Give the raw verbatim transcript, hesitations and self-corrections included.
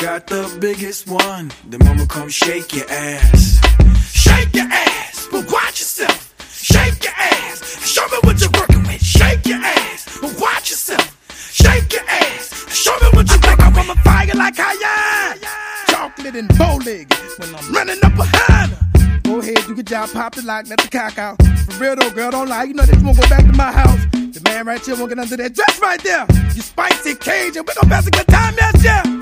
got the biggest one. Then mama come shake your ass. Shake your ass, but watch yourself. Shake your ass, show me what you're working with. Shake your ass, but watch yourself. Shake your ass, show me what you're working with. I'm on fire like High Chocolate and bow-legged when I'm running up behind her. Go ahead, you get job, pop the lock, let the cock out. For real though, girl, don't lie. You know they won't go back to my house. The man right here won't get under that dress right there. You spicy Cajun, we gon' pass a good time, yes, yeah.